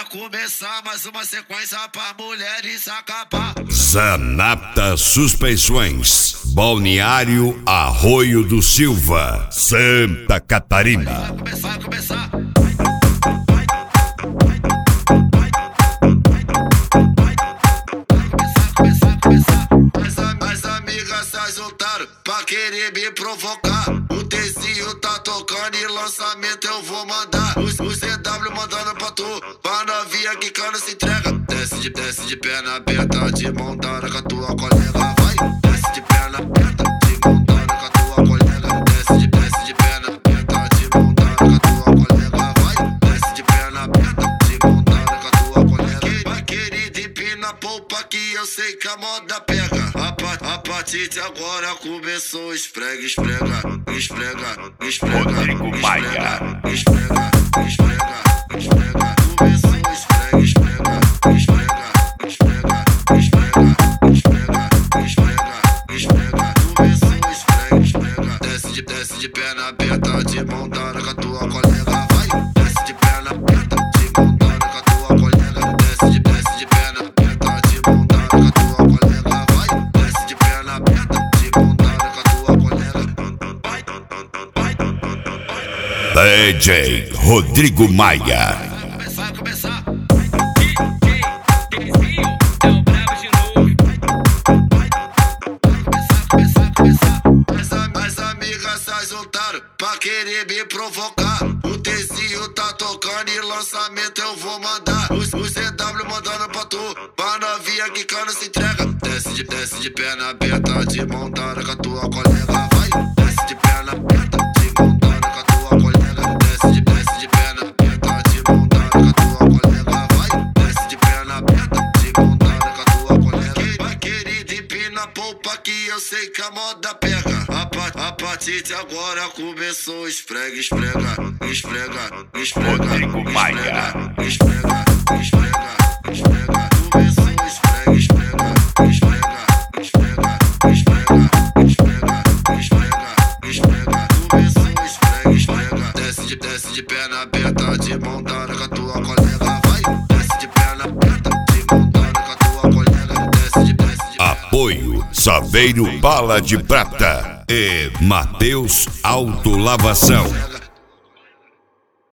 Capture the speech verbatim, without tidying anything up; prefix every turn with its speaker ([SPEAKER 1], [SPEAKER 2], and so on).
[SPEAKER 1] começar mais uma sequência pra mulheres acabar.
[SPEAKER 2] Zanata Suspensões, Balneário Arroio do Silva, Santa Catarina.
[SPEAKER 1] Vai começar, vai começar. As amigas se juntaram pra querer me provocar. O Tezinho tá tocando e lançamento eu vou mandar. O C W mandando pra tu, pra novinha que cano se entrega. Desce de, desce de perna aberta, de mão dada com a tua colega. Vai, desce de perna aberta, de mão dada com a tua colega. Desce de, desce de perna aberta, de mão dada com a tua colega. Vai, desce de perna aberta, de mão dada com a tua colega. Vai, querida, empina a polpa que eu sei que a moda pega. A, pa a partir de agora começou esfrega, esfrega, esfrega, esfrega,
[SPEAKER 2] Rodrigo Maia.
[SPEAKER 1] esfrega, esfrega, esfrega, começou esfrega, esfrega, esfrega, esfrega, esfrega, esfrega, esfrega, esfrega, começou esfrega, esfrega. Desce de, desce de perna aberta, de mão dada com a tua colega. Vai, desce de perna aberta, de mão dada com a tua colega. Desce de, desce de perna aberta, de mão dada com a tua colega. Vai, desce de perna aberta, de mão dada com a tua colega. Vai, vai,
[SPEAKER 2] D J Rodrigo Maia.
[SPEAKER 1] começar, começar. As, as amigas se juntaram pra querer me provocar. O Tezinho tá tocando e lançamento eu vou mandar. O, o C W mandando pra tu, pra novinha que cano se entrega. Desce de, desce de perna aberta, de mão dada com a tua colega. Vai, desce de perna aberta, de mão dada com a tua colega. Desce de, desce de perna aberta, de mão dada com a tua colega. Vai, desce de perna aberta, de mão dada com a tua colega. Vai, querida, empina a polpa que eu sei que a moda pega. A, pa a partir de agora começou esfrega, esfrega, esfrega, esfrega,
[SPEAKER 2] Rodrigo Maia.
[SPEAKER 1] esfrega, esfrega, esfrega, começou esfrega, esfrega, esfrega, esfrega, esfrega, esfrega, esfrega, esfrega, começou esfrega, esfrega. Desce de, desce de perna aberta, de mão dada com a tua colega. Vai, desce de perna aberta, de mão dada com a tua colega. Desce de, desce de
[SPEAKER 2] Apoio Saveiro Bala de Prata e Mateus Autolavação.